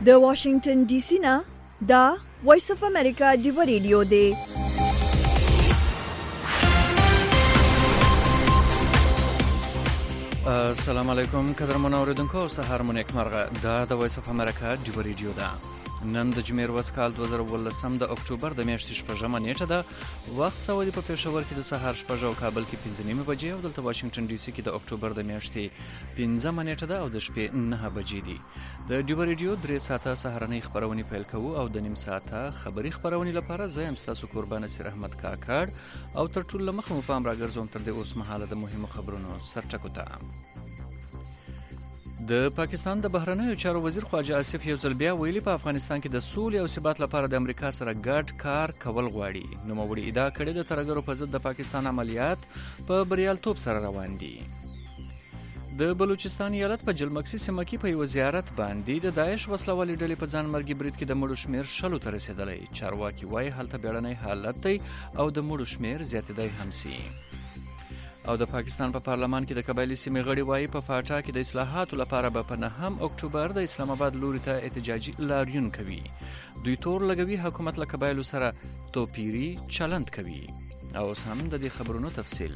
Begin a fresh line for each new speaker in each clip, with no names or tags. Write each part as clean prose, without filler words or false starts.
د واشنگټن ډي سي نه دا وایس اف امریکا دی ریډیو دی.
السلام علیکم قدرمن اوریدونکو، سهار مو نیکمرغه. دا د وایس اف امریکا دی ریډیو ده. نن د جمعې ورځ کال 2018 د اکتوبر د میاشتې 6 نیټه ده. وخت سعودي په پېښور کې د سهار 6 او کابل کې 5 بجې او دلته واشنگټن ډي سي کې د اکتوبر د میاشتې 15 نیټه ده او د شپې 9 بجې دي. د دی ریډیو 3 ساعته سهارنۍ خبرونه پیل کوو او د نیم ساعته خبري خبرونه لپاره زه ام تاسو قربان نصیر احمد کاکړ او تر ټولو مخه مو پام راګرځوم تر دې اوس مهاله د مهمو خبرونو سرټکو ته. د پاکستان د بهرنیو چارو وزیر خواجه آصف یو ځل بیا ویلي په افغانستان کې د سولې او ثبات لپاره د امریکا سره ګډ کار کول غواړي. نوموړي ادعا کړې د ترهګرو په ضد د پاکستان عملیات په بریالیتوب سره روان دي. د بلوچستان ایالت په جلمکسي سیمه کې په یو زیارت باندې د داعش وسلوالې ډلې په ځان مرګي برید کې د مړو شمیر 10 ته رسیدلی. چارواکي وایي هلته بیړنی حالت دی او د مړو شمیر زیاتېدی هم سي. او د پاکستان په پارلمان کې د قبایلي سیمې غړي وایي په فاټا کې د اصلاحاتو لپاره به په 9 اکتوبر د اسلام آباد لوري ته احتجاجي لاریون کوي. دوی تور لګوي حکومت له قبایلو سره توپیري چلند کوي. او اوس هم د دې خبرونو تفصیل.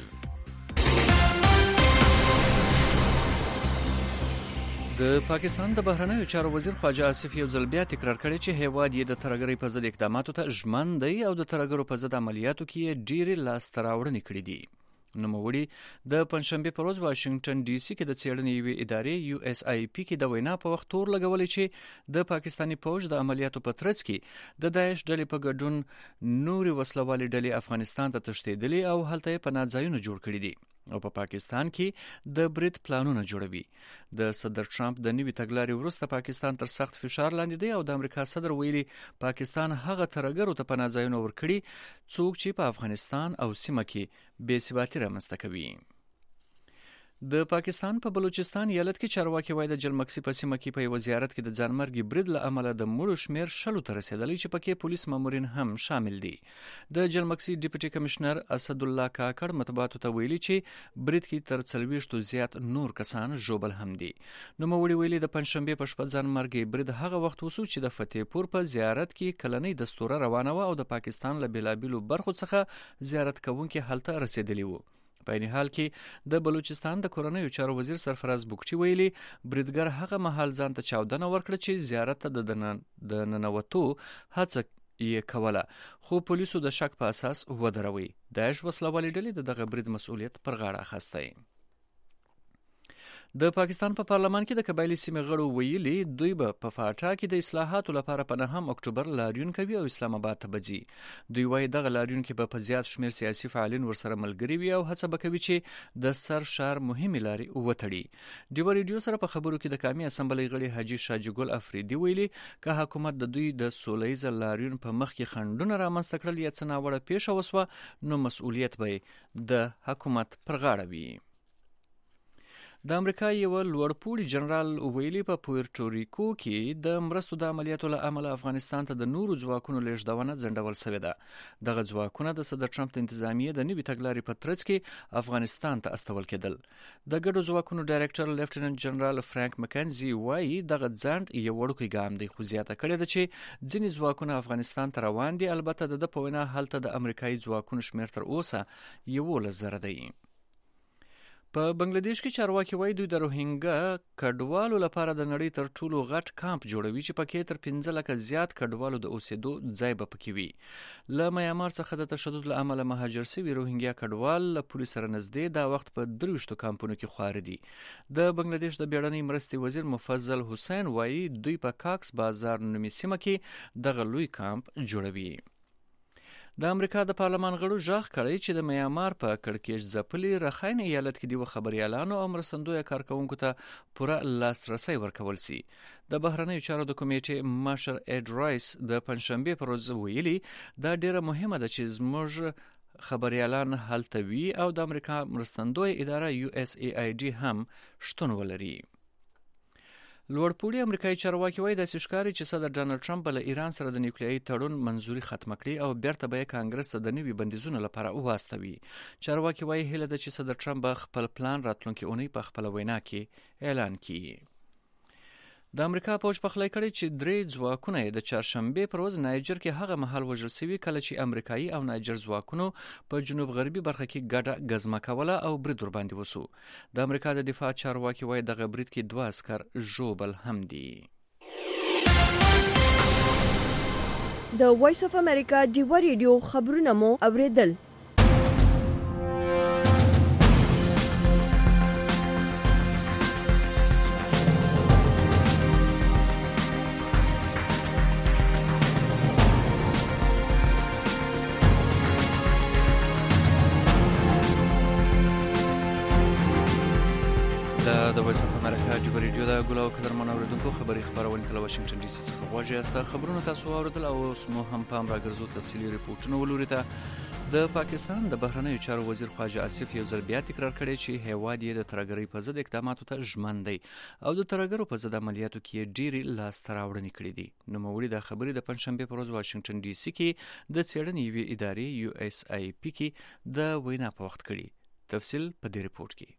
د پاکستان د بهرنیو چارو وزیر خواجه آصف یو ځل بیا تکرار کړی چې هیواد یې د ترهګرۍ په ضد اقداماتو ته ژمن دی او د ترهګرو په ضد عملیاتو کې یې ډېرې لاسته راوړنې کړې دي. نوموړي د پنځشنبه په ورځ واشنگټن ډي سي کې د څېړنې یوې ادارې USIP کې د وینا په وخت تور لګولې چې د پاکستاني پوځ د عملیاتو په ترڅ کې د داعش ډلې په ګډون نورې وسلوالې ډلې افغانستان ته تښتېدلې او هلته یې پناه ځایونه جوړ کړي دي او په پاکستان کې د برید پلانونه جوړوي. د صدر ټرمپ د نوي تګلارې وروسته پاکستان تر سخت فشار لاندې دی او د امریکا صدر ویلي پاکستان هغه ترهګرو ته پناه ځایونه ورکړي څوک چې په افغانستان او سیمه کې بې ثباتي رامنځته کوي. د پاکستان په بلوچستان ایالت کې چارواکي وایي د جلمکسي په سیمه کې په یو زیارت کې د ځانمرګي برید له امله د مړو شمیر 10 ته رسیدلی چې پکې پولیس مامورین هم شامل دي. د جلمکسي ډیپټي کمشنر اسد الله کاکړ مطبوعاتو ته ویلي چې برید کې تر 40 زیات نور کسان ژوبل هم دي. نوموړي ویلي د پنځشنبه په شپه ځانمرګي برید هغه وخت وسو چې د فتح پور په زیارت کې کلنۍ دستوره روانه و او د پاکستان له بیلابیلو برخو څخه زیارت کوونکي هلته رسیدلی وو. په این حال کې د بلوچستان د کورنیو چارو وزیر سرفراز بوکچي ویلي بریدګر هغه مهال ځان ته چاودنه ورکړه چې زیارت ته د ننوتو هڅه یې کوله خو پولیسو د شک په اساس ودروي. داعش وسلوالې ډلې دغه برید مسؤلیت پر غاړه اخیستی. د پاکستان په پارلمان کې د قبایلي سیمې غړو ویلي دوی به په فاټا کې د اصلاحاتو لپاره په 9 اکتوبر لاریون کوي او اسلام آباد ته بځي. دوی وایي دغه لاریون کې به په زیات شمیر سیاسي فعالین ورسره ملګري وي او هڅه به کوي چې د سر شار مهمې لارې وتړي. دی ریډیو سره په خبرو کې د قومي اسمبلۍ غړي حاجي شاجي ګل افریدي ویلي که حکومت د دوی د سولهییز لاریون په مخ کې خنډونه رامنځته کړل یا څه ناوړه پیښه وسوه نو مسؤلیت به د حکومت پر غاړه وي. د امریکا یو لوړپوړي جنرال ویلي په پورټوریکو کې د مرستو د عملیاتو له امله افغانستان ته د نورو ځواکونو لیږدونه ځنډول شوې ده. دغه ځواکونه د صدر ټرمپ د انتظامیې د نوي تګلارې په ترڅ کې افغانستان ته استول کېدل. د ګډو ځواکونو ډایرکټر لیفټیننټ جنرال فرانک مکنزي وایي دغه ځنډ یو وړوکی ګام دی خو زیاته کړې ده چې ځینې ځواکونه افغانستان ته روان دي. البته د په وینا هلته د امریکایي ځواکونو شمیر تر اوسه 11,000 دی. په بنگلاديش کې چارواکي وایي دوی د روهینګا کډوالو لپاره د نړۍ تر ټولو غټ کامپ جوړوي چې پکې تر 15 لکه زیات کډوالو د اوسېدو ځای به پکې وي. له میامار څخه د تشدد له امله مهاجر شوي روهینګا کډوال له پولیس سره نږدې دا وخت په 23 کامپونو کې خوار دي. د بنگلاديش د بیړنۍ مرستې وزیر مفضل حسین وایي دوی په کاکس بازار نومي سیمه کې دغه لوی کامپ جوړوي. د امریکا د پارلمان غړو ژغ کړی چې د میامار په کړکېچ ځپلي رخاین ایالت کې د خبريالانو او مرستندویه کارکونکو ته پوره لاسرسی ورکول سي. د بهرنیو چارو د کمیټې مشر اډ رایس د پنځشنبه پر ورځ ویلي دا ډیره مهمه ده چې زموږ خبريالان هلته وي او د امریکا مرستندویه اداره USAID هم شتون ولري. لوړپوړي امریکایي چارواکي وایي داسې ښکاري چې صدر ډانلډ ټرمپ به له ایران سره د نیوکلیایي تړون منظوري ختمه کړي او بیرته به یې کانګرس ته د نوي بندیزونو لپاره واستوي. چارواکي وایي هیله ده چې صدر ټرمپ به خپل پلان راتلونکي اونۍ په خپله وینا کې اعلان کړي. د امریکا پوځ پخلی کړی چې 3 ځواکونه د چهارشنبې پر ورځ نایجر کې هغه مهال وژل شوي کله چې امریکایي او نایجر ځواکونو په جنوب غربي برخه کې ګډه ګزمه کوله او برید ورباندې وسو. د امریکا د دفاع چارواکي وایي دغه برید کې 2 عسکر ژوبل هم دي.
د وایس اف امریکا ډیوا ریډیو خبرونه مو اوریدل.
د وایس اف امریکا ډیوا ریډیو د ګلو قدرمن اوریدونکو خبري خبرونه تل واشنگټن ډي سي څخه غواړي است خبرونه تاسو اوریدل او مو هم پام راګرځو تفصیلی ریپورتونه ولوري ته. د پاکستان د بهرنیو چارو وزیر خواجه آصف یو ځل بیا تکرار کړی چې هیواد یې د ترهګرۍ په ضد اقداماتو ته ژمن دی او د ترهګرو په ضد عملیاتو کې ډېرې لاسته راوړنې کړې دي. نوموړي دا خبرې د پنځشنبې پر ورځ واشنگټن ډي سي کې د څېړنې یوې ادارې USIP کې د وینا په وخت کړي. تفصیل په دې ریپورت کې.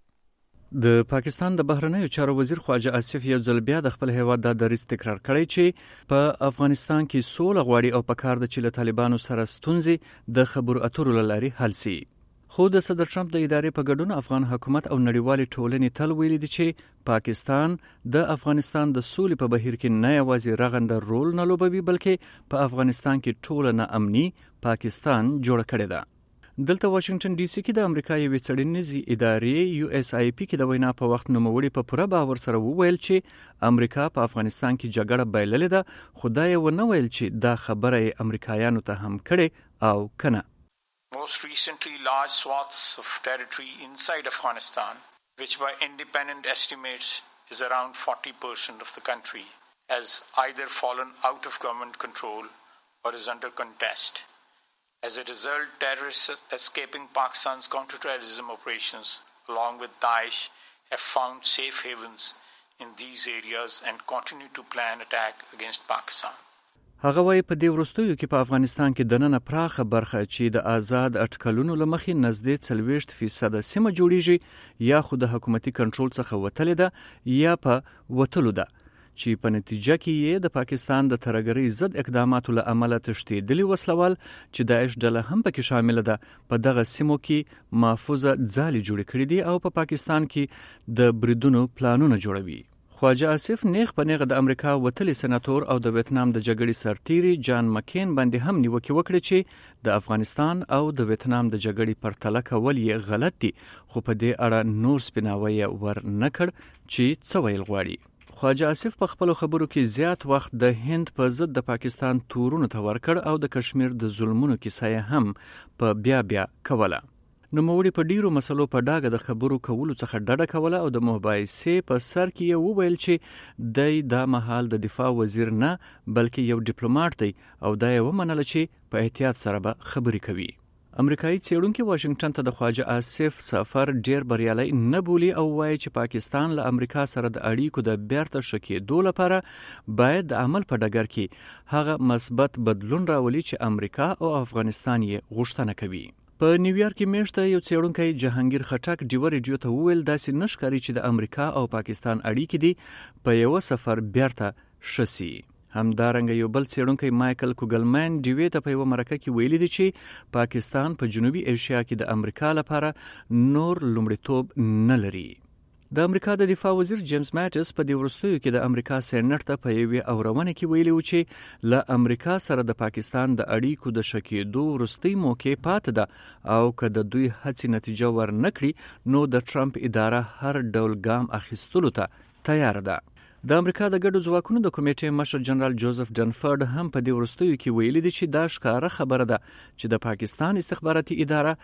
د پاکستان د بهرنیو چارو وزیر خواجه آصف یو ځل بیا د خپل هیواد د دریځ تکرار کړی چې په افغانستان کې سوله غواړي او په کار ده چې له طالبانو سره ستونزې د خبرو اترو له لارې حل شي. خو د صدر ټرمپ د ادارې په ګډون افغان حکومت او نړیوالې ټولنې تل ویلي دي چې پاکستان د افغانستان د سولې په بهیر کې نه یوازې رغنده رول نه لوبوي بلکې په افغانستان کې ټوله نا امني پاکستان جوړ کړی ده. دلته واشنگټن ډي سي کې د امریکا یوې څېړنیزې ادارې USIP کې د وینا په وخت نوموړي په پوره باور سره وویل چې امریکا په افغانستان کې جګړه بایللې ده خو دا یې ونه ویل چې دا خبره یې امریکایانو ته هم کړې او کنه.
Most recently, large swaths of territory inside Afghanistan, which by independent estimates is around 40% of the country, has either fallen out of government control or is under contest. As a result, terrorists escaping Pakistan's counter-terrorism operations, along with Daesh, have found safe havens in these areas and continue to plan attack against Pakistan.
هغه وایي په دې وروستیو کې په افغانستان کې دننه پراخه برخه چې د آزاد اټکلونو له مخې نزدې 40% سیمه جوړیږي یا خو د حکومتي کنټرول څخه وتلې ده یا په وتلو ده چې په نتیجه کې یې د پاکستان د ترهګرۍ ضد اقداماتو له امله تښتېدلي وسلوال چې داعش ډله هم پکې شامله ده په دغه سیمو کې محفوظه ځالې جوړې کړې دي او په پاکستان کې د بریدونو پلانونه جوړوي. خواجه آصف نیغ په نیغه د امریکا وتلی سناتور او د ویتنام د جګړې سرتیری جان مکین باندې هم نیوکې وکړې چې د افغانستان او د ویتنام د جګړې پرتله کول یې غلط دي خو په دې اړه نور سپیناوی ور نه کړ چې څه ویل غواړي. خواجه آصف په خپلو خبرو کې زیات وخت د هند په ضد د پاکستان تورونو ته ورکړ او د کشمیر د ظلمونو کیسه یې هم په بیا کوله. نوموړي په ډیرو مسلو په ډاګه د خبرو کولو څخه ډډه کوله او د مباحثې په سر کې یې وویل چې دی دا مهال د دفاع وزیر نه بلکې یو ډیپلوماټ دی او دا یې ومنله چې په احتیاط سره به خبرې کوي. امریکایي څېړونکي واشنگټن ته د خواجه آصف سفر ډیر بریالی نه بولي او وایي چې پاکستان له امریکا سره د اړیکو د بیرته ښه کېدو لپاره باید د عمل په ډګر کې هغه مثبت بدلون راولي چې امریکا او افغانستان یې غوښتنه کوي. په نیویارک کې میاشته یو څېړونکی جهانگیر خټک ډیوا ریډیو ته وویل داسې نه ښکاري چې د امریکا او پاکستان اړیکې دي په یوه سفر بیرته ښه سي. همدارنګه یو بل څېړونکی مایکل کوګلمین ډیوې ته په یوه مرکه کې ویلي دي چې پاکستان په جنوبي ایشیا کې د امریکا لپاره نور لومړیتوب نه لري. د امریکا د دفاع وزیر جیمز ماټس په دې وروستیو کې د امریکا سېنات ته په یوې اورونه کې ویلي و چې له امریکا سره د پاکستان د اړیکو د ښه کېدو وروستۍ موقع پاتې ده او که د دوی هڅې نتیجه ورنه کړي نو د ټرمپ اداره هر ډول ګام اخیستلو ته تیار ده. د امریکا د ګډو ځواکونو د کمیټې مشر جنرال جوزف ډنفورد هم په دې وروستیو کې ویلي دي چې دا ښکاره خبره ده چې د پاکستان استخباراتي اداره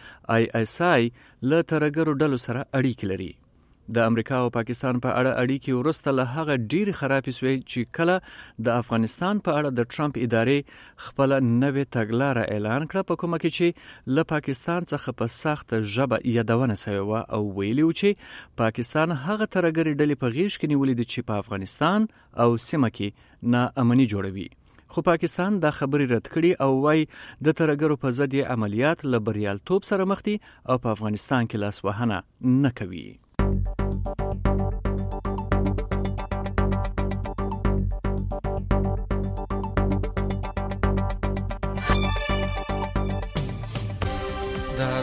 ISI له ترهګرو ډلو سره اړیکې لري. د امریکا او پاکستان په اړه اړیکې وروسته له هغه ډېرې خرابې سوې چې کله د افغانستان په اړه د ټرمپ ادارې خپله نوې تګلاره اعلان کړه په کومه کې چې له پاکستان څخه په سخته ژبه یادونه سوې وه او ویلي و چې پاکستان هغه ترهګرې ډلې په غېږ کې نیولې دي چې په افغانستان او سیمه کې ناامني جوړوي. خو پاکستان دا خبرې رد کړي او وايي د ترهګرو په ضد یې عملیات له بریالیتوب سره مخ دي او په افغانستان کې لاسوهنه نه کوي.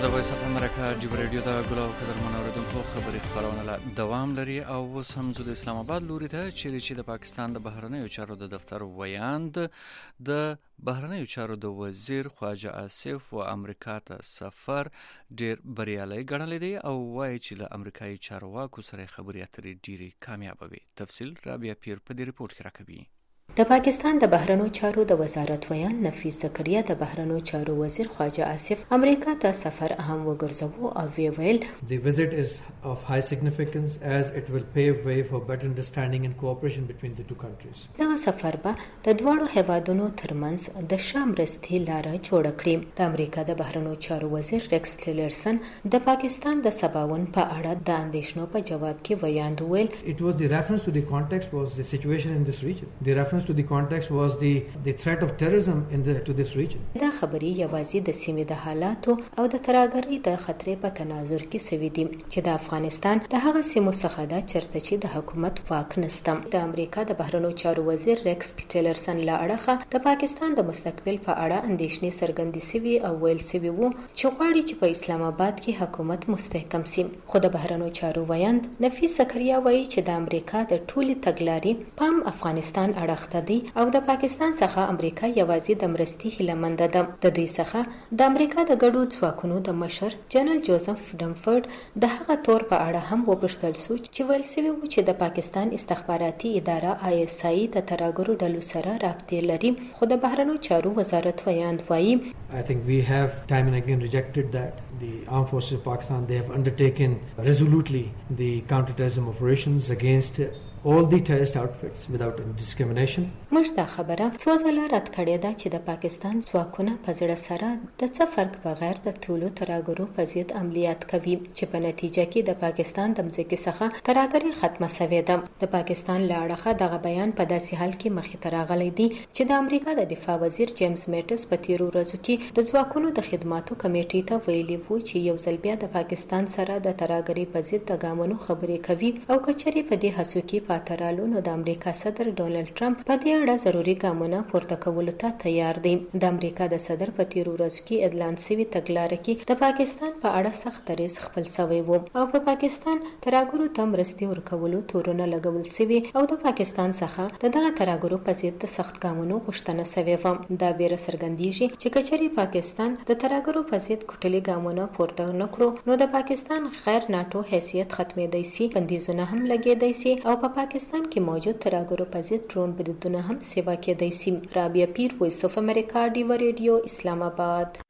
د وایس اف امریکا جبر رادیو د ګلو قدر منوردونکو خبري خبرونه لا دوام لري او سم زو د اسلام آباد لوري ته چې د پاکستان د بهرنیو چارو د دفتر ویاند د بهرنیو چارو د وزیر خواجه آصف و امریکا ته سفر ډیر بریالي ګڼل دي او وایي چې له امریکایي چارواکو سره خبرې اترې ډیري کامیاب وي. تفصیل رابعه پیر په دې ریپورت کې راکوي.
د پاکستان د بهرنیو چارو د وزارت ویان نفیس زکریا د بهرنیو چارو وزیر خواجه آصف امریکا ته سفر اهم وګرځاوه او ویل
The visit is of high significance as it will pave way for better understanding and cooperation between the two countries.
دا سفر به د دواړو هیوادونو ترمنځ د شامرستي لاره جوړ کړي. د امریکا د بهرنیو چارو وزیر ریکس ټیلرسن د پاکستان د سباون په اړه د اندیشنو په جواب کې ویاند ویل
It was the reference to the context was the situation in this region. The reference to the context was the threat of terrorism to this region.
دا خبري یوازې د سیمې د حالاتو او د ترهګرۍ د خطرې په تناظر کې سوي دي چې د افغانستان د هغه سیمو څخه دا چرته چې د حکومت واک نستم. د امریکا د بهرنیو چارو وزیر ریکس ټیلرسن لا اړخه د پاکستان د مستقبل په اړه اندیشنې څرګندې سوي او ویل سوي وو چې غواړي چې په اسلام آباد کې حکومت مستحکم شي. خو د بهرنیو چارو ویاند نفیس زکریا وایي چې د امریکا د ټولي تګلارې پام افغانستان اړخ دی او د پاکستان څخه امریکا یوازې د مرستي هیلمند ده. د دوی څخه د امریکا د ګډو ځواکونو د مشر جنرال جوزف ډمفورد د هغه تور په اړه هم وپوښتل شو چې ویل سوي و چې د پاکستان استخباراتي اداره ISI د ترهګرو ډلو سره رابطې لري. خو د بهرنیو چارو وزارت ویاند وایي
I think we have time and again rejected that. The armed forces of Pakistan, they have undertaken resolutely the counterterrorism operations against all the terrorist outfits without discrimination.
موږ دا خبره څو ځله رد کړې ده چې د پاکستان ځواکونه په زړه سره د څه فرق بغیر د ټولو ترهګرو په ضد عملیات کوي چې په نتیجه کې د پاکستان د مځکې څخه ترهګري ختمه شوې ده. د پاکستان له اړخه دغه بیان په داسې حال کې مخې ته راغلی دی چې د امریکا د دفاع وزیر جیمز میټس په تیرو ورځو کې د ځواکونو د خدماتو کمیټې ته ویلي وو چې یو ځل بیا د پاکستان سره د ترهګرۍ په ضد د ګامونو خبرې کوي او کچري په دې هڅو کې پاترالو نو د امریکا صدر ډونالد ټرمپ په دې اړه ضروري ګامونه پورته کولو ته تیار دی. د امریکا د صدر په تیرو ورځو کې اعلان شوی تګلارې کې د پاکستان په اړه سخت دریځ خپل شوی وو او په پاکستان ترهګرو ته مرستي ورکولو تورونه لګول شوی او د پاکستان څخه دغه ترهګرو په ضد د سخت ګامونو غوښتنه شوی و. دا بیره څرګندېږي چې کچري پاکستان د ترهګرو په ضد کوټلي ګامونه پورته نکړو نو د پاکستان غیر ناتو حیثیت ختمېدای شي، بندیزونه هم لګېدای شي او په پاکستان کې موجود ترهګرو په ضد ډرون بریدونه هم سیوا کېدای شي. رابعه پیر، وایس اف امریکا، ډیو ریډیو، اسلام آباد.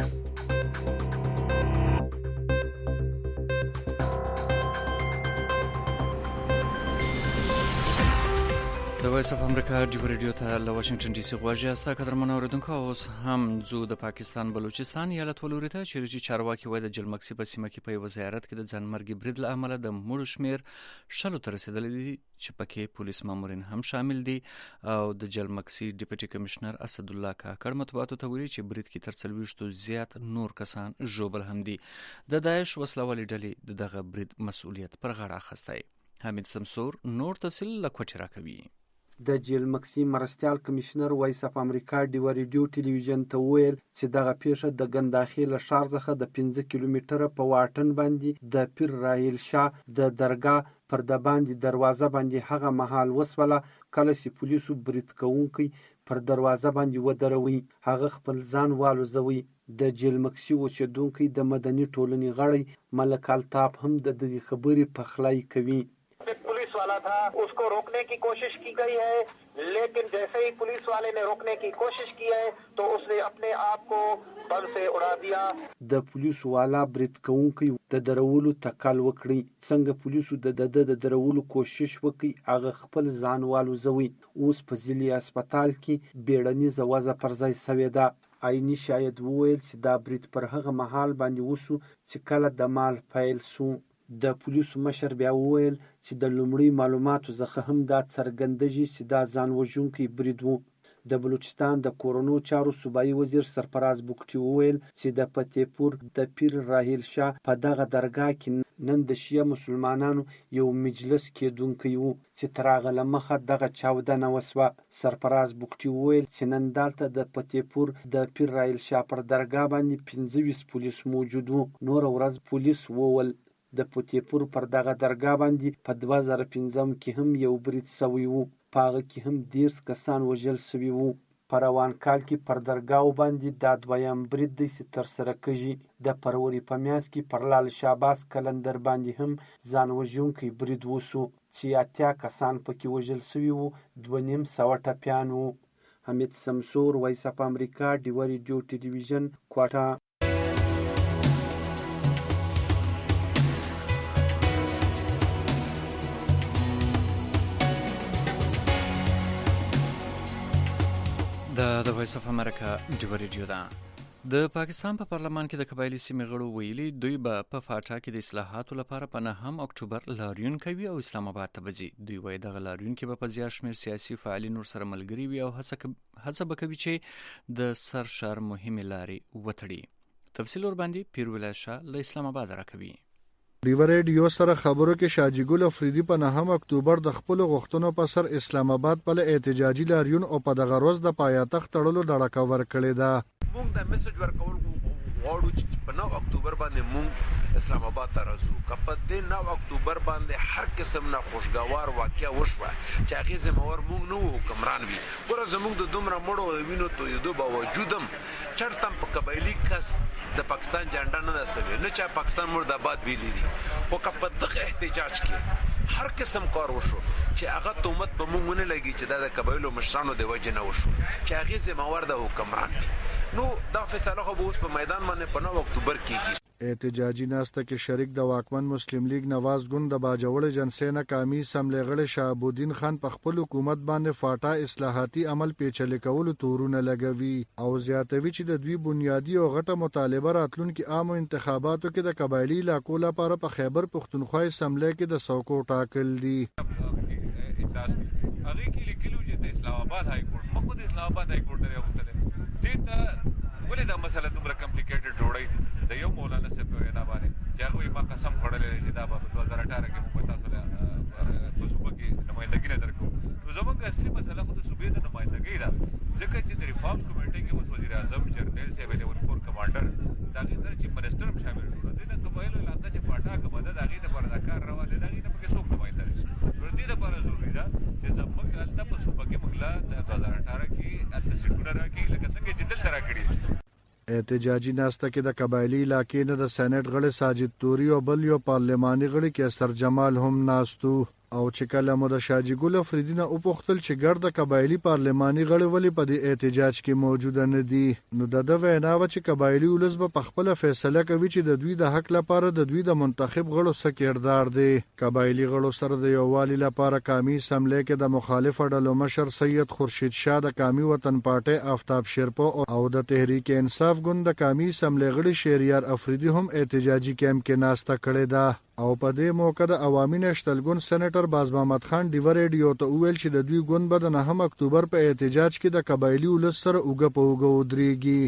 د وایس اف امریکا ډیو ریډیو ته له واشنگټن ډي سي غواړي استا قدر منوردونکو اوس هم زو د پاکستان بلوچستان ایالت ولوري ته چې چارواکي وای د جلمکسي په سیمه کې په یو زیارت کې د ځانمرګي برید له امله د مړو شمیر شلو ته رسیدلی دي چې پکې پولیس مامورین هم شامل دي او د جلمکسي ډیپټي کمشنر اسد الله کاکړ مطبوعاتو ته ویلي چې برید کې تر 40 زیات نور کسان ژوبل هم دي. د داعش وسلوالې ډلې دغه برید مسؤلیت پر غاړه اخیستی. حمید سمسور نور تفصیل لکوچ راکوي.
د جیلمکسي مرستیال کمشنر وایس اف امریکا ډیو ریډیو ټلویزیون ته ویل چې دغه پیښه د ګنداخیل ښار څخه د 15 کیلومتره په واټن باندې د پیر راهیل شاه د درگاه پر د باندې دروازه باندې هغه مهال وسوله کله چې پولیسو برید کوونکي پر دروازه باندې ودروي. هغه خپل ځان والوزوي. د جیلمکسي اوسیدونکي د مدني ټولنې غړی ملک الطاف هم د دې خبرې پخلی کوي.
Police वाला था, उसको रोकने की कोशिश की गई है, लेकिन जैसे ही पुलिस वाले ने रोकने की कोशिश की है तो उसने अपने आप को बम से उड़ा दिया.
د پولیس والا برید کوونکی د درولو تکل وکړي. څنګه پولیسو د درولو کوشش وکړي هغه خپل ځان والوزوي. اوس په ځلي هسپتال کې بیړنیزه وضع پر ځای شوې ده. عیني شاید وویل چې دا برید پر هغه مهال باندې وسو چې کله د مال پیل سو. د پولیسو مشر بیا وویل چې د لومړي معلوماتو څخه هم دا څرګندېږي چې دا ځان وژونکی برید و. د بلوچستان د کورونو چارو صوبایي وزیر سرفراز بوکټي وویل چې د فتح پور د پیر راهیل شاه په دغه درگاه کې نن د شیعه مسلمانانو یو مجلس کېدونکی و چې تر هغه له مخه دغه چاودنه وسوه. سرفراز بوکټي وویل چې نن دلته د فتح پور د پیر رایل شاه پر درګاه باندې 25 پولیس موجود وو. نوره ورځ پولیس وول د فتح پور پر دغه درګاه باندې په 2015 کې هم یو برید سوی وو، په هغه کې هم 10 کسان وژل سوي وو. په روان کال کې پر درګاو باندې دا دویم برید دی چې ترسره کېږي. د فروری په میاشت کې پر لال شهباز قلندر باندې هم ځان وژونکی برید وسو چې 80 کسان پکې وژل سوي وو، 2.5 ټپیان وو. حمید سمسور، وایس اف امریکا، ډیوه ریډیو ټلویزیون، کوټه.
د وایس اف امریکا ډیوه ریډیو ده. د پاکستان په پارلمان کې د قبایلی سیمې غړو ویلي دوی به په فاټا کې د اصلاحاتو لپاره په 9 اکتوبر لاریون کوي او اسلام آباد ته ځي. دوی وایي دغه لاریون کې به په زیات شمېر سیاسي فعالین ورسره ملګري وي او هڅه به کوي چې د سرشار مهمې لارې وتړي. تفصیل ورباندې پیر ولایت شاه له اسلام آباد راکوي.
ډیوه ریډیو سره خبرو کې شاجی ګل افریدي په 9 اکتوبر د خپل غوښتنو په سر اسلام آباد په احتجاجي لاریون او په دغه ورځ د پایتخت تړلو ډاډه ورکړې ده.
موږ د میسج ورکول غواړو چې په 9 اکتوبر باندې موږ اسلام آباد ته راځو. که په دې 9 اکتوبر باندې هر قسم نه خوشګوار واقعیا وشوه چې هغې ذمهوار موږ نه وو، حکمران وي. ګوره زموږ د دومره مړو وینو تویېدو باوجود هم چېرته هم په قبایلي کس د پاکستان جنډه نه ده سوې، نه چا پاکستان مرد آباد ویلي دي. خو که په دغه احتجاج کې هر قسم کار وشو چې هغه تهمت په موږ ونه لګي چې دا د قبایلو مشرانو د وجې نه وشو، چې هغې ذمهوار د حکمران وي، نو دا فیصله خو به اوس په میدان باندې په 9 اکتوبر کېږي.
احتجاجي ناسته کې شریک د واکمن مسلم لیگ نواز ګوند د باجوړ جنسې ناکامي سملې غړي شهابالدین خان په خپل حکومت باندې فاټا اصلاحاتي عمل پیچلې کولو تورونه لګوي او زیاتوي چې د دوی بنیادی او غټه مطالبه راتلونکي عامو انتخاباتو کې د قبایلی علاقو لپاره په خیبر پښتونخوا سملې کې د څوکو ټاکل دي.
هغه کې لیکلو چې د اسلام آباد های کورټ مخکې د اسلام آباد های کورټ نه وته دې ته ولې دا مسله دومره کمپلیکیټډ جوړی د یو مولانا صاحب په وینا باندې چې هغه ما قسم خوړلې چې دا په 2018 کې موږ تاسو له په صوبه کې نمائندګي نه درکو. نو زموږ اصلي مسله خو د صوبې د نمائندګي ده، ځکه چې د ریفارمز کمیټې کې اوس وزیر اعظم جنرال صاحب د ونکور کمانډر دا غي سره چې منسټر هم شامل شو. د قبایلو علاقه چې فاټا کې مدد هغه د پردا کار روان دي، هغه نه پکې څوک نمائنده دي. نو دې لپاره ضروري ده چې زموږ الته په صوبه کې موږ د 2018 کې الته سټونه راکې لکه څنګه چې دلته راکړي.
احتجاجي ناسته کې د قبایلی علاقې نه د سېنات غړي ساجد توري او بل یو پارلماني غړي کې سر جمال هم ناستو او چې کله مو د شاجی ګل افریدي نه وپوښتل چې ګرد قبایلی پارلماني غړي ولې په دې احتجاج کې موجود نه دي، نو د وینا و چې قبایلی ولس به په خپل فیصله کوي چې د دوی د حق لپاره د دوی د منتخب غړو سره کردار دی. قبایلی غړو سره د یووالي لپاره قومي اسمبلی کې د مخالف ډلو مشر سید خورشید شاه د قومي وطن پارټي آفتاب شیرپو او د تحریک انصاف ګوند د قومي اسمبلی غړي شهریار افریدي هم احتجاجي کیمپ کې ناسته کړې ده. او په دې موقع د عوامي نشتل ګوند سېنیټر باز محمد خان ډیوه ریډیو ته وویل چې د دوی ګوند به د 9 اکتوبر په احتجاج کې د قبایلی ولس سره اوږه په اوږه ودرېږي.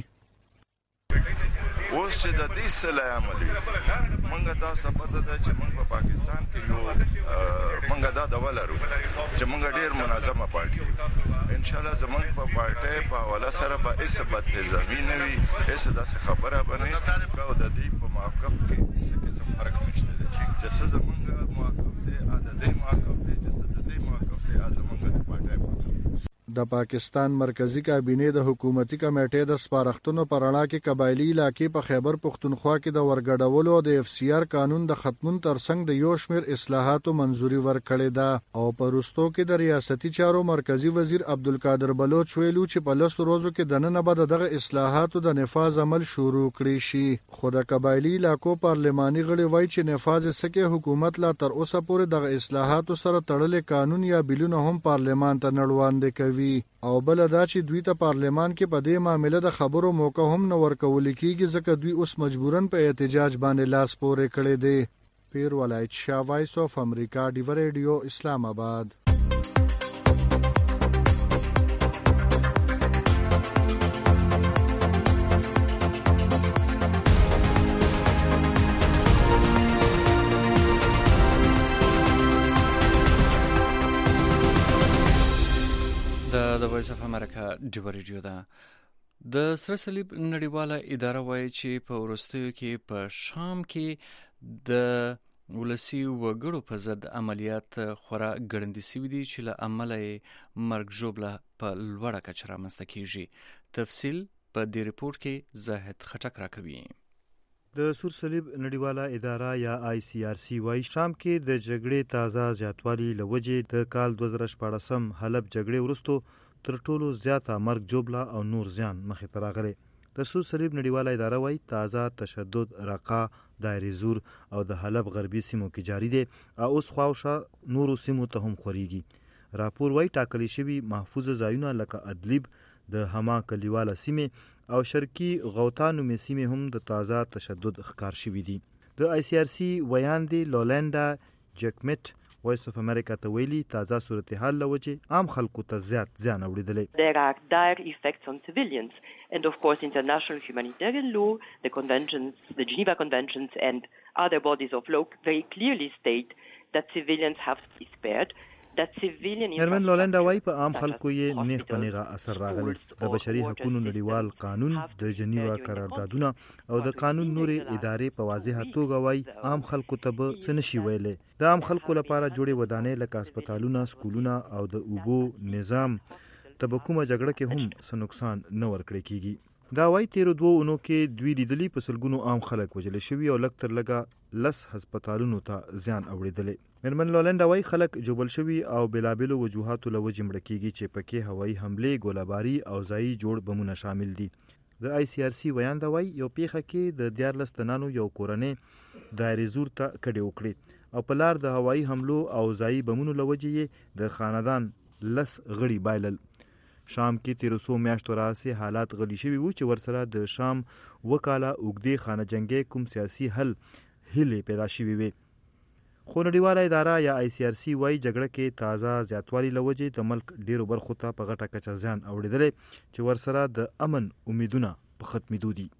اوس چې د دې سره عملي منګه تاسو پته ده چې موږ په پاکستان کې یو منګه دا د ولرو چې موږ ډېر منظمه پارټي ان شاء الله زموږ په پارټي په حواله سره به اثبات زمين وي هیڅ داسې خبره باندې او د دې په موقف کې هیڅ قسم فرق نشته چې څه زموږ موقف دی عادي موقف دی چې څه د دې موقف دی زموږ د پارټي. د پاکستان مرکزی کابینه د حکومتي کمیټې د سپارښتنو پر اړه کې قبایلی علاقې په خیبر پښتونخوا کې د ورګډولو او د اف سی آر قانون د ختمون ترڅنګ د یو شمېر اصلاحاتو منځوري ورکړې ده او په وروستو کې د ریاستي چارو مرکزی وزیر عبدالقادر بلوچ ویلو چې په 10 ورځو کې د نن بعد دغه اصلاحاتو د نفاذ عمل شروع کړي شي. خو د قبایلی علاقو پارلماني غړي وایي چې نفاذ سکه حکومت لا تر اوسه پورې دغه اصلاحاتو سره تړلې قانون یا بیلونه هم پارلمان ته نړوانده کوي او بل دا چې دوی ته پارلمان کې په دې معاملې د خبرو موقع هم نه ورکول کېږي ځکه دوی اوس مجبورن په احتجاج باندې لاس پورې کړی دی. پیر ولایت شاه، وایس اف امریکا، ډیوه ریډیو، اسلام آباد.
وایس اف امریکا ډیو ریډیو ده. د سره صلیب نړیواله اداره وایي چې په وروستیو کې په شام کې د ولسی وګړو په ضد عملیات خورا ګړندي سوي دي چې له امله یې مرګ ژوبله په لوړه کچه رامنځته کیږي. تفصیل په دې ریپورت کې زاهد خټک راکوي.
د سور صلیب نړیواله اداره یا ICRC وايي شام کې د جګړې تازه زیاتوالی له وجې د کال 2014 حلب جګړې وروسته تر ټولو زیاته مرګ ژوبله او نور زیان مخې ته راغلی. د سور صلیب نړیواله اداره وايي تازه تشدد رقا دایره زور او د حلب غربي سیمو کې جاری دی او اوس خواوشا نورو سیمو ته هم خوريږي. راپور وايي ټاکلي شوي محفوظ ځایونه لکه ادلیب د هما کلیواله سیمې او شرقي غوتانو می سیمې هم د تازه تشدد ښکار شوي دي. د ICRC ویاندې لولانډا جیکمټ وایس اف امریکا ته ویلي تازه صورتحال له وجې عام خلکو ته زیات زیان اوریدلی.
There are dire effects on civilians and of course international humanitarian law, the conventions, the Geneva Conventions and other bodies of law very clearly state that civilians have to be spared.
هرمن لولانډا وايي په عام خلکو یې نیغ په نیغه اثر راغلی. د بشري حقوقو نړیوال قانون د جنیوا قراردادونه او د قانون نورې ادارې په واضحه توګه وايي عام خلکو ته به څه نشي ویلی. د عام خلکو لپاره جوړې ودانۍ لکه هسپتالونه، سکولونه او د اوبو نظام ته به کومه جګړه کې هم څه نقصان نه ورکړی کیږي. دا وايي تیرو 2 اونو کې دوی لیدلي په سلګونو عام خلک وژل شوي او لږ تر لږه 10 هسپتالونو ته زیان اوریدلی. هرمن لولانډا وايي خلک جوبل شوي او بلابلو وجوهاتو له وجې مړه کیږي چې پکې هوایي حملې، ګولهباري او ځایي جوړ بمونه شامل دي. د ICRC ویاندا وايي یو پیښه کې د 14 تنانو یو کورنۍ دایره زور ته کډې وکړي او په لار د هوایي حملو او ځایي بمونو له وجې د خاندان 10 غړي بایلل. شام کې 1300 میاشتو راهیسې حالات غلي شوي وو چې ورسره د شام وکاله اوږدې خانه جنګي کوم سیاسي حل هیلې پیدا شوي وي. خو نړیواله اداره یا ICRC وايي جګړه کې تازه زیاتوالی له وجې د ملک ډیرو برخو ته په غټه کچه زیان اوریدلی چې ورسره د امن امیدونه په ختمېدو دي.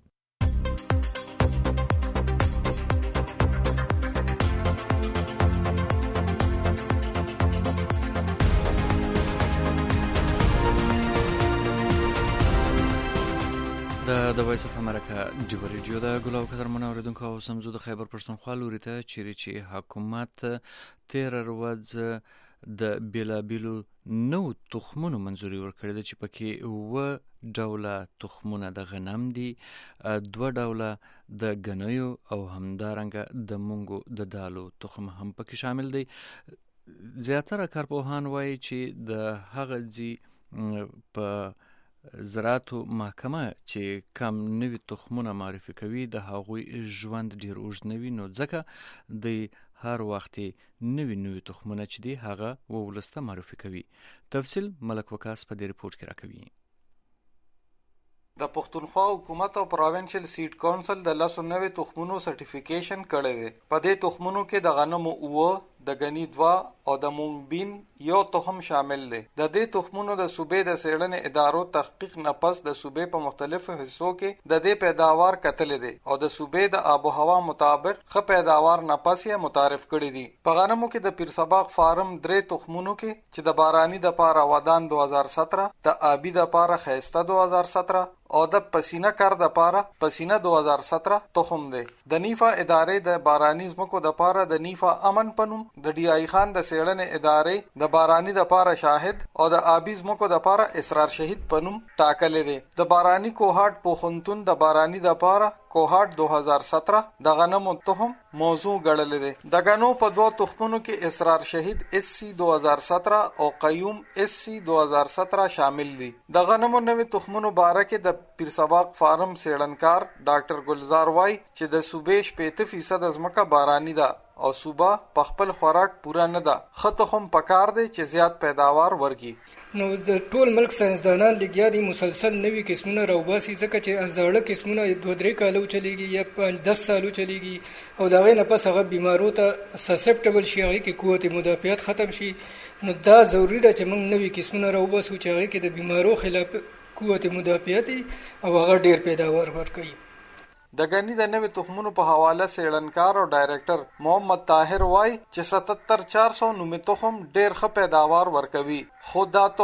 د وایس اف امریکا ډیو ریډیو د ګلاو قدرمن اوریدونکو او سمزو د خیبر پښتونخوا لوري ته چې حکومت 13 ورځ د بیلابیلو نو تخمونو منځوري ورکړي ده چې پکې ډوله تخمونه د غنم دي، 2 ډوله د غنیو او همدارنګه د مونګو د دالو تخم هم پکې شامل دي. زیاتره کارپوهان وایي چې د هغه ځي په زراعتو محکمه چې کم نوي تخمونه معرفي کوي د هغوی ژوند ډیر اوږد نوي، نو ځکه د هر وخت نوي تخمونه چې دي هغه ولسته معرفي کوي. تفصیل ملک وکاس په دې ریپورت کې راکوي.
د پښتونخوا حکومت او پروینشل سیډ کونسل د 19 تخمونو سرټیفیکیشن کړی دی. په دې تخمونو کې د غنمو 2، د غنی 2 او د مونګ بین 1 تخم شامل دی. د دې تخمونو د صوبې د څېړنې ادارو تحقیق نه پس د صوبې په مختلفو حصو کې د دې پیداوار کتلې دی او د صوبې د آب و هوا مطابق ښه پیداوار نه پس یې متعارف کړی دي. په غنمو کې د پیرسباغ فارم 3 تخمونو کې چې د باراني د پاره ودان 2017، د آبی د پاره خیسته 2017 او د پسینه کار د پاره پسینه 2017 تخم دی. د نیفا ادارې د باراني زمکو د پاره د نیفا امن پنوم، د ډي آی خان د څېړنې ادارې د باراني د پاره شاهد او د آبی زمکو د پاره اسرار شهید پنوم ټاکلې دی. د باراني کوهاټ پوخنتون د باراني د پاره کوهاټ 2017 د غنمو تخم موضوع ګڼل دی. د غنو په 2 تخمونو کې اسرار شهید SC 2017 او قیوم SC 2017 شامل دي. د غنمو نوې تخمونو باره کې د پیرسباغ فارم څېړنکار ډاکټر ګلزار وای چې د صوبې 80% ځمکه باراني ده او صوبه په خپل خوراک پورا نه ده. خطه هم پکار دی چې زیات پیداوار ورګي.
نو د ټول ملک ساينسدانان لګیا دي مسلسل نوي قسمونه راوباسي، ځکه چې ازاړه قسمونه 2-3 کالو چلیږي یا 5-10 سالو چلیږي او دا غي نه پس هغه بیمارو ته سسپټیبل شي، هغه کې قوت مدافعت ختم شي. نو دا ضروری ده چې موږ نوي قسمونه راوباسو چې هغه کې د بیمارو خلاف قوت مدافعت او هغه ډیر پیداوار ورکړي.
د غنی د نوې تخمونو په حواله څېړنکار او ډایرکټر محمد طاهر وای چې 77400 نومې تخم ډېر ښه پیداوار ورکوي، خو دا تخم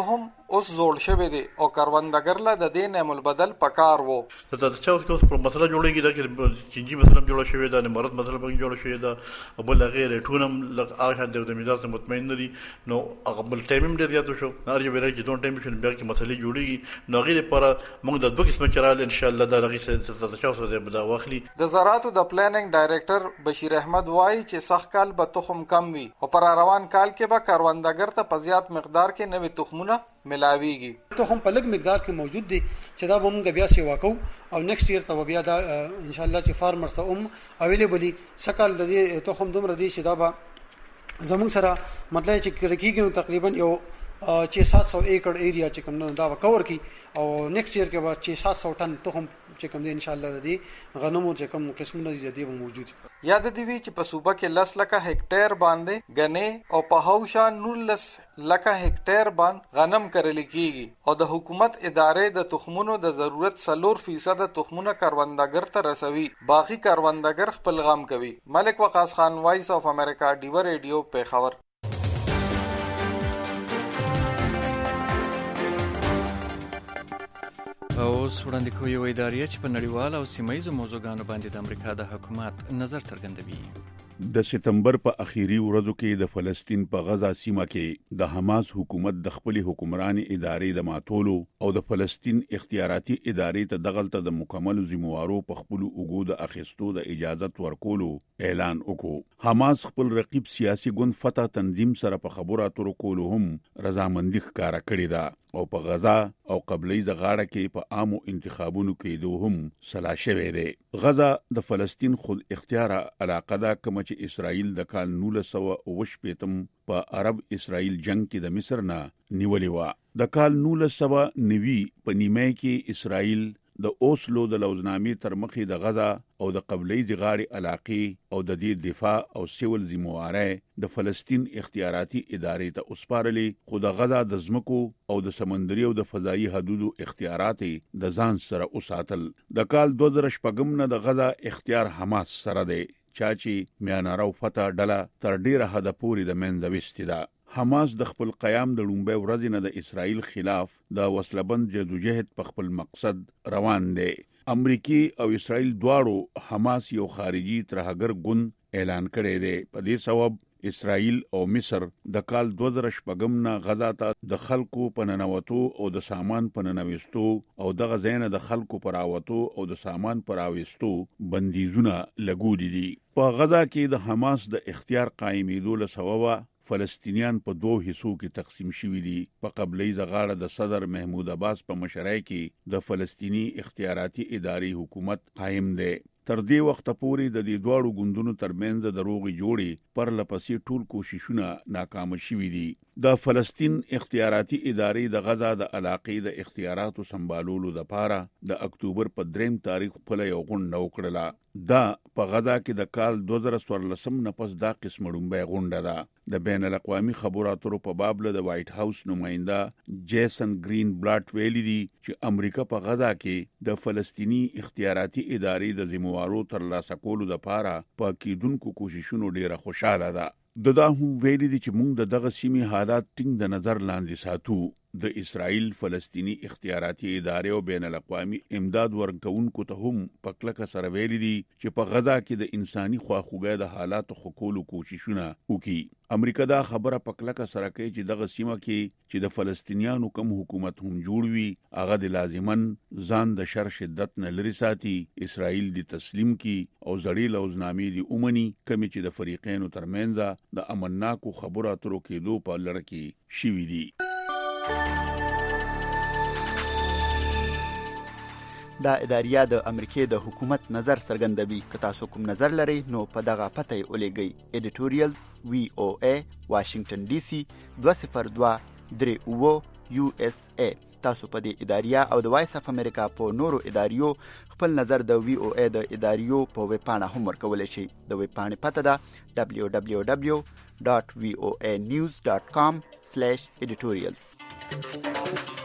اوس زوړ شوی دی او کروندګر له د دې نعمل بدل پکار وو.
دا چې اوس په مسله جوړیږي دا چې چینجی مسله جوړه شوې ده، مرض مسله به جوړه شوې ده، او بل غیر ټونم لږ هغه د میدان څخه مطمئن نه دي. نو هغه بل ټایم ډیر زیات شو، هر یو ویل چې دون ټایم شنو بیا کې مسلې جوړیږي. نو غیر لپاره موږ د دوه قسمه چرال ان شاء الله دا لغې څه څه څه به دا واخلي.
د زراعتو د پلانینګ ډایریکټر بشیر احمد وایي چې سخت کال به تخم کم وي او پر روان کال کې به کروندګر ته په زیات مقدار کې نوې تخمونه ملاويږي.
تخم په لږ مقدار کې موجود دي چې دا به موږ بیا سیوا کوو او نیکسټ ایئر ته بیا دا ان شاء الله چې فارمرز ته اویلیبلی سکل د دې تخم دومره دي چې دا به زموږ سره مطلب چې کېږي نو تقریبا یو 700 ایکڑ ایریا چې کوم دا کور کی او نیکسټ ایئر کې به 700 ټن تخم چې کوم دی ان شاء الله د دې غنمو چې کوم قسمونه دي د دې موجود.
یاد دی وی چې په صوبه کې 10 لکه هکټیر باندې غنې او په هوشا 19 لکه هکټیر باندې غنم کرل کیږي او د حکومت ادارې د تخمونو د ضرورت 4% تخمونه کروندګر ته رسوي، باقي کروندګر خپل غم کوي. ملک وقاص خان، وایس اف امریکا، ډیو ریډیو، پیښور.
اوس وړاندې کوو یو ادارې چې په نړیوال او سیمایي موضوعګانو باندې د امریکا د حکومت نظر څرګندوي.
د سپتمبر په اخیری ورځو کې د فلسطین په غزا سیمه کې د حماس حکومت د خپل حکمراني ادارې د ماتولو او د فلسطین اختیاراتي ادارې ته دغلطه د مکمل ذمہوارو په خپل وګړو د اخیستو د اجازه ورکولو اعلان وکړو. حماس خپل رقیب سیاسي ګوند فتح تنظیم سره په خبرو اترو کولو هم رضامندي ښکارا کړې ده او په غزا او قبلې د غاړه کې په عامو انتخابونو کې دوه هم سلا شوې ده. غزا د فلسطین خود اختیار علاقه ده کوم چې اسرائیل د کال 1948 په عرب اسرائیل جنگ کې د مصر نه نیولې و. د کال 1990 په نیمه کې اسرائیل د اوسلو د لوزنامې تر مخې د غزا او د قبلې د غاړې علاقې او د دې دفاع او سیول ذمہواره د فلسطین اختیاراتي ادارې ته وسپارلې، خو د غزا د ځمکو او د سمندري او د فضایي حدودو اختیارات د ځان سره وساتل. د کال 2014 نه د غزا اختیار حماس سره دی، چا چې میانارو فتح ډله تر ډیره حد پورې د منځ وستې ده. حماس د خپل قیام د لومبۍ ورځې نه د اسرائیل خلاف د وسلبند جدوجہد په خپل مقصد روان دی. امریکای او اسرائیل دواړو حماس یو خارجي ترهګر ګوند اعلان کړی دی. په دې سبب اسرائیل او مصر د کال 2014 نه غزا ته د خلکو په ننوتو او د سامان په ننوستو او دغه ځای د خلکو پر راوتو او د سامان پر راوستو بندیزونه لګولي دي. په غزا کې د حماس د اختیار قائمېدو له سببه فلسطینیان په دوه حصو کې تقسیم شوي دي. په قبلې د غاړه د صدر محمود عباس په مشرۍ کې د فلسطینی اختیاراتي ادارې حکومت قائم دی. تر دې وخت پورې د دې دوړو ګوندونو ترمنځ د روغي جوړې پر لپسې ټول کوششونه ناکام شوي دي. د فلسطین اختیاراتي ادارې د غزا د علاقې د اختیاراتو سمبالولو لپاره د اکتوبر په 3 تاریخ په یو غونډه وکړه. دا په غزا کې د کال 2014 نه پس دا قسم لومبۍ غونډه ده. د بین الاقوامي خبرو اترو په باب له د وایټ هاوس نماینده جیسن گرین بلاټ ویلي دي چې امریکا په غزا کې د فلسطینی اختیاراتي ادارې د ذمہوارو ترلاسه کولو لپاره په کیدونکو کوششونو ډیره خوشاله ده. دا هم ویلي دي چې موږ دغه سیمې حالات ټینګ د نظر لاندې ساتو. د اسرائیل فلسطینی اختیاراتي ادارې او بین الاقوامي امداد ورکوونکو ته هم په کلکه سره ویلي دي چې په غزا کې د انساني خواخوږۍ د حالاتو ښه کولو کوششونه وکړي. امریکا دا خبره په کلکه سره کوي چې دغه سیمه کې چې د فلسطینیانو کم حکومت هم جوړ وي هغه د لازمن ځان د شر شدت نه لري ساتي، اسرائیل د تسلیم کی او زړې لوزنامې دی اومني کمی چې د فریقینو ترمنځ د امنناکو خبرو اترو کېدو په لړ کې شوي دي.
دا اداریا د امریکای د حکومت نظر څرګندوي. که تاسو کوم نظر لرئ نو په دغه پته یې ولېږئ. ایډیټوریال VOA واشنگټن DC 20238 USA. تاسو په دې اداریا او د وایس اف امریکا په نورو اداریو خپل نظر د VOA د اداریو په ویب پاڼه هم ورکولی شئ. د ویب پاڼې پته ده www.voanews.com/editorials.